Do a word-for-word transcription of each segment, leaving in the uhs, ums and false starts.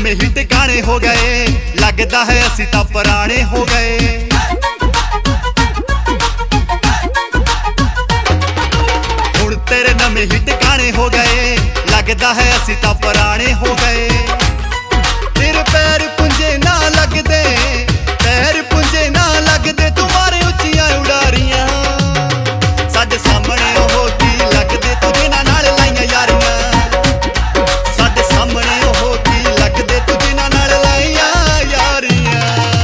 नवे ही टिकाने हो गए, लगता है असी तां पुराने हो गए। हुण तेरे नवे ही टिकाने हो गए, लगता है असी तां पुराने हो गए। तेरे पैर पुंजे ना लगदे, पैर पुंजे ना लगदे, तुम्हारे उच्चियां उड़ारियां साडे सामने ओह की लगदे, तुझे ना नाल लाइयां यारियां साडे सामने ओह की लगदे, तुझे ना नाल लाइयां यारियां।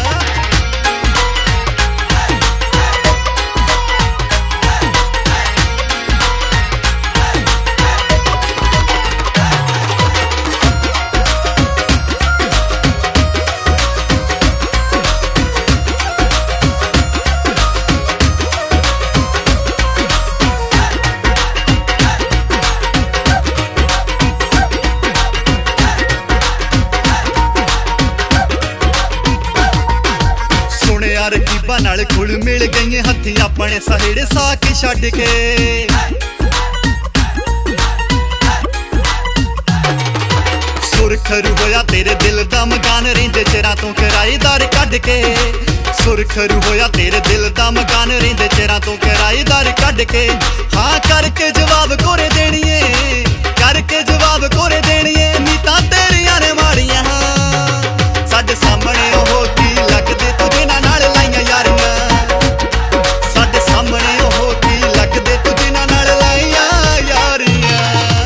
रकीबा नाल खुल मिल गई हथी अपने सहेड़े साक छड्ड के। सुरखरू होया तेरे दिल दा मकान, रहिंदे चिरां तो किराएदार कढ के। सुरखरू होया तेरे दिल दा मकान, रहिंदे चिरां तो किराएदार कढ के। हाँ करके जवाब कोरे देणीए, करके जवाब कोरे देणीए, नीतां तेरियां ने माड़ियां साडे सामने ओह की लगदे, तुझे ना नाल लाइयां यारियां साडे सामने ओह की लगदे, तुझे ना नाल लाइयां यारियां।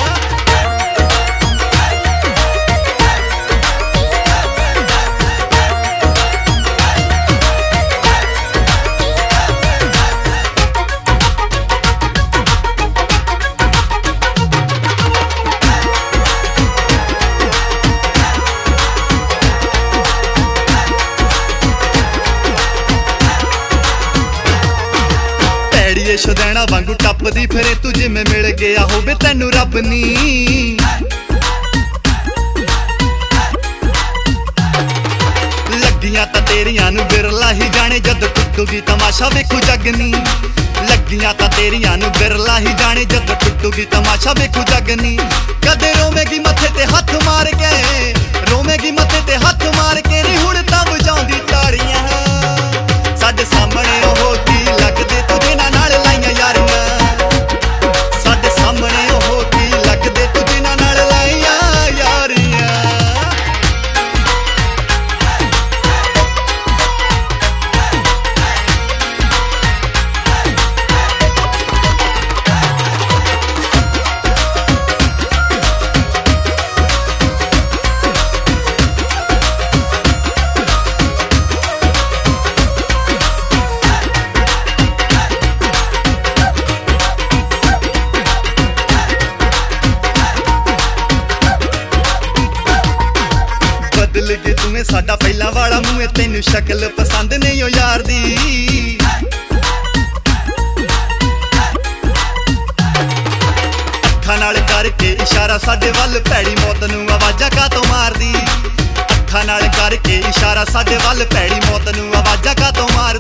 शदैना वांगू टपदी फिरे तू, जिमें मिल गया होवे तैनू रब नी। लगियां तां तेरियां नू बिरला ही जाने, जद टुटूगी तमाशा वेखू जग नी। लगियां तां तेरियां नू बिरला ही जाने, जद टुटूगी तमाशा वेखू जग नी। कदे रोवेगी मथे ते हथ मार के, रोवेगी मथे ते हथ मार के, नी हुण तां वजाउंदी ताड़ियां साडे सामने ओह की लगदे, तुझे ना नाल लाइयां यारियां साडे सामने ओह की लगदे, तुझे ना नाल लाइयां यारियां। बदल गए तुम्हें साडा पहला वाला मुँह, तेनू शक्ल पसंद नहीं हो यार दी। अखा नाल करके इशारा साडे वल, भैड़ी मौत नू आवाजा कातों मारदी। अखा नाल करके इशारा साडे वल, भैड़ी मौत नू आवाजा कातों मारदी।